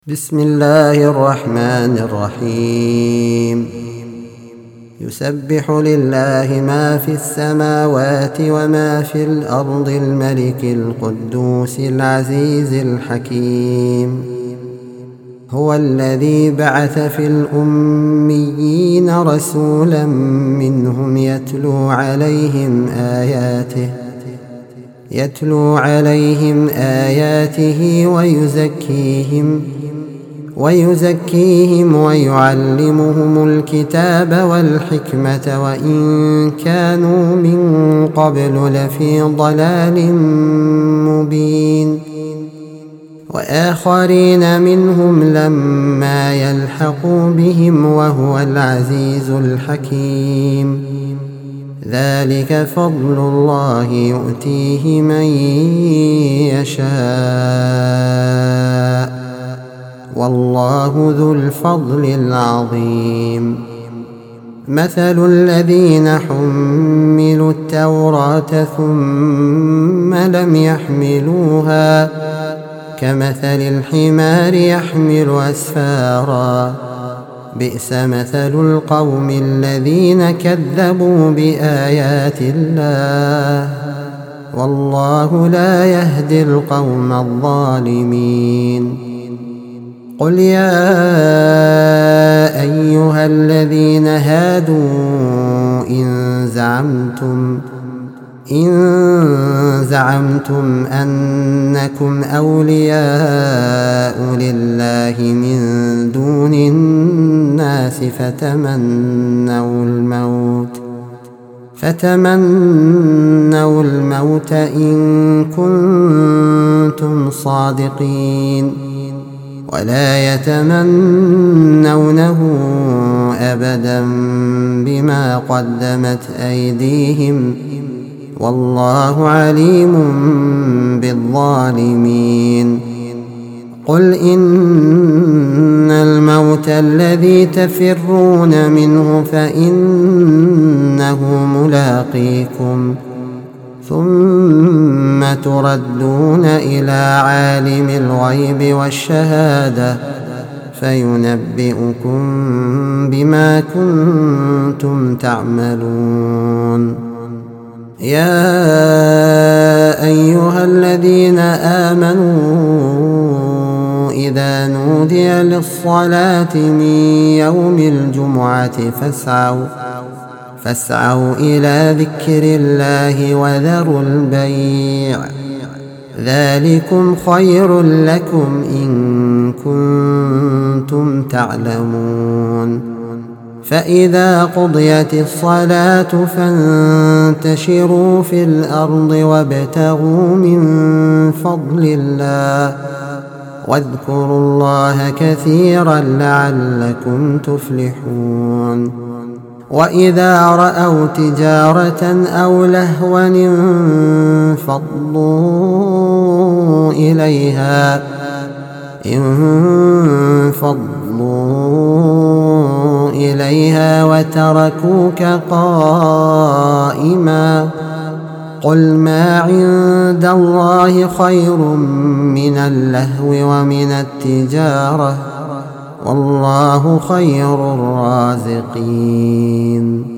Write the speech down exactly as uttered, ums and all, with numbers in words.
بسم الله الرحمن الرحيم يسبح لله ما في السماوات وما في الأرض الملك القدوس العزيز الحكيم هو الذي بعث في الأميين رسولا منهم يتلو عليهم آياته يتلو عليهم آياته ويزكيهم ويزكيهم ويعلمهم الكتاب والحكمة وإن كانوا من قبل لفي ضلال مبين وآخرين منهم لما يلحقوا بهم وهو العزيز الحكيم ذلك فضل الله يؤتيه من يشاء والله ذو الفضل العظيم مثل الذين حملوا التوراة ثم لم يحملوها كمثل الحمار يحمل أسفارا بئس مثل القوم الذين كذبوا بآيات الله والله لا يهدي القوم الظالمين قل يا أيها الذين هادوا إن زعمتم إن زعمتم أنكم أولياء لله من دون الناس فتمنوا الموت فتمنوا الموت إن كنتم صادقين ولا يتمنونه أبدا بما قدمت أيديهم والله عليم بالظالمين قل إن الموت الذي تفرون منه فإنه ملاقيكم ثم تردون إلى عالم الغيب والشهادة فينبئكم بما كنتم تعملون يا أيها الذين آمنوا إذا نودي للصلاة من يوم الجمعة فاسعوا فاسعوا إلى ذكر الله وذروا البيع ذلكم خير لكم إن كنتم تعلمون فإذا قضيت الصلاة فانتشروا في الأرض وابتغوا من فضل الله واذكروا الله كثيرا لعلكم تفلحون وإذا رأوا تجارة أو لهوا انفضوا إليها انفضوا إليها وتركوك قائما قل ما عند الله خير من اللهو ومن التجارة والله خير الرازقين